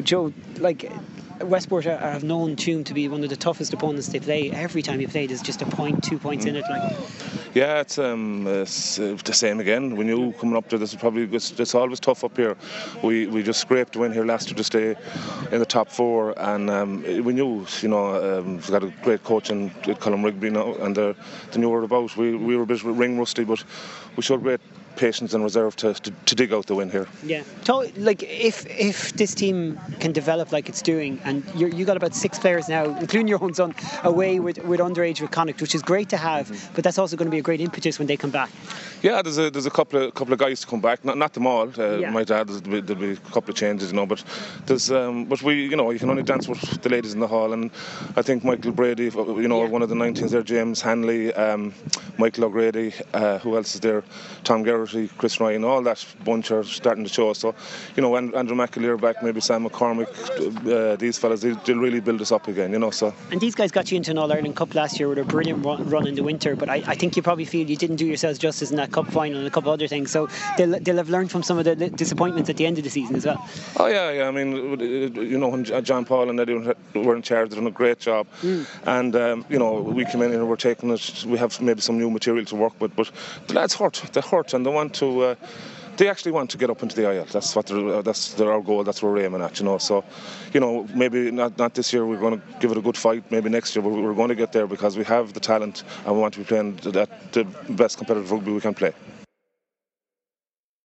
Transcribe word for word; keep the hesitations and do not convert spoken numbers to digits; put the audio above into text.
Joe, like, Westport have known Tuam to be one of the toughest opponents they play. Every time you play, there's just a point, two points mm. in it. Like, yeah, it's, um, it's uh, the same again. We knew coming up to this, is probably it's, it's always tough up here. We we just scraped the win here last year to stay in the top four, and um, we knew, you know, um, we've got a great coach in Colin Rigby now, and they knew what about. We we were a bit ring rusty, but we showed great patience and reserve to, to, to dig out the win here. Yeah, so, like, if if this team can develop like it's doing, and you're, you got about six players now, including your own son, away with, with underage with Connacht, which is great to have, mm-hmm. but that's also going to be a great impetus when they come back. Yeah, there's a there's a couple of couple of guys to come back, not not them all. Uh, yeah. My dad, there'll be, there'll be a couple of changes, you know, but there's um, but we, you know, you can only dance with the ladies in the hall, and I think Michael Brady, you know, yeah. one of the nineteens there, James Hanley, um, Michael O'Grady, uh, who else is there? Tom Geraghty, Chris Ryan, all that bunch are starting to show. So, you know, Andrew McAleer back, maybe Sam McCormick, uh, these fellas, they, they'll really build us up again, you know. So. And these guys got you into an All-Ireland Cup last year with a brilliant run in the winter, but I, I think you probably feel you didn't do yourselves justice in that cup final and a couple of other things. So they'll, they'll have learned from some of the disappointments at the end of the season as well. Oh yeah, yeah. I mean, you know, when John Paul and Eddie were in charge, they've done a great job. Mm. And um, you know, we came in and we're taking it. We have maybe some new material to work with, but the lads hurt. They hurt, and they want to. Uh, They actually want to get up into the I L. That's what they're, that's their our goal. That's what we're aiming at, you know. So, you know, maybe not not this year. We're going to give it a good fight. Maybe next year we're, we're going to get there because we have the talent and we want to be playing the, the best competitive rugby we can play.